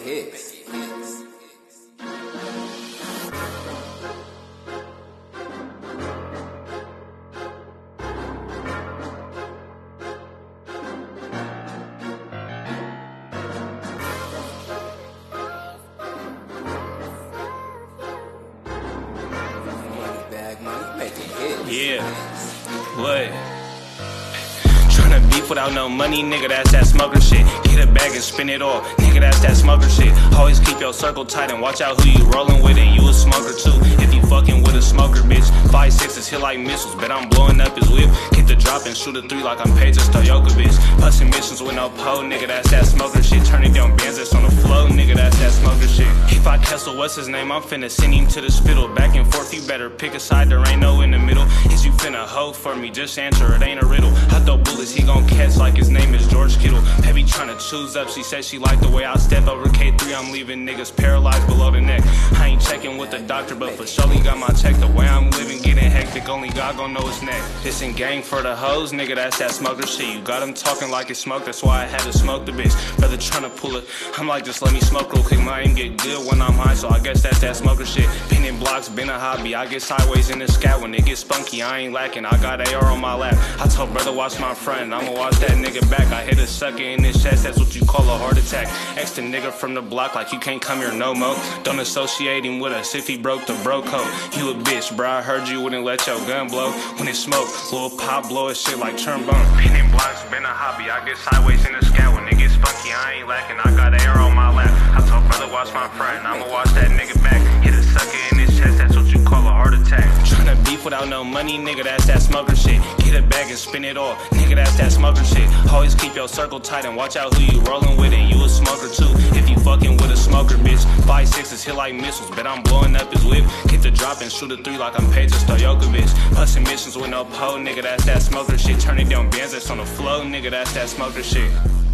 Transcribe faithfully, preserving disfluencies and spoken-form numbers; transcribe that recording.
hits. Yeah, what? Tryna beef without no money, nigga, that's that smuggler shit. Hit a bag and spin it all, nigga, that's that smuggler shit. Always keep your circle tight and watch out who you rollin' with, and you a smuggler too. If you fucking with a smuggler, bitch, five sixes hit like missiles, bet I'm blowing up his whip. Hit the drop and shoot a three like I'm Pedro Stojakovic. Bustin' missions with no pole, nigga, that's that smuggler shit. Turning down bands that's on the flow, nigga, that's that smuggler shit. If I Kessel, what's his name? I'm finna send him to the spittle. Back and forth, you better pick a side, there ain't no in the middle. Is you finna hoe for me? Just answer, it ain't a riddle. I throw bullets, he gon' catch like his name is George Kittle. Heavy tryna choose up, she said she liked the way I step over K three. I'm leaving niggas paralyzed below the neck. I ain't checking with the doctor, but for surely got my check. The way I'm living, getting hectic, only God gon' know it's next. This in gang for the hoes, nigga, that's that smuggler shit. You got him talking like it's smoke, that's why I had to smoke the bitch. Brother tryna pull it, I'm like, just let me smoke real quick. My aim get good when I'm high, so I guess that's that smuggler shit. Pinning blocks, been a hobby, I get sideways in the scat. When it gets spunky, I ain't lacking, I got A R on my lap. I told brother, watch my friend, I'ma watch that nigga back. I hit a sucker in his chest, that's what you call a heart attack. Ex the nigga from the block like you can't come here no more. Don't associate him with us if he broke the bro code. You a bitch, bro, I heard you wouldn't let your gun blow. When it smoke, little pop blow his shit like trombone. Pinning blocks, been a hobby, I get sideways in the scat. When it gets funky, I ain't lacking, I got air on my lap. I told brother, watch my friend, I'ma watch that nigga back. Hit a sucker in his chest, that's what you call a heart attack. Tryna beef without no money, nigga, that's that smuggler shit. Get a bag and spin it all, nigga, that's that smuggler shit. Always keep your circle tight and watch out who you rollin' with, and you a smuggler too. If you fucking with a smuggler, bitch, five sixes hit like missiles, bet I'm blowing up his whip. Hit the drop and shoot a three like I'm Pedro Stojakovic. Bustin' missions with no pole, nigga, that's that smuggler shit. Turning down bands that's on the flow, nigga, that's that smuggler shit.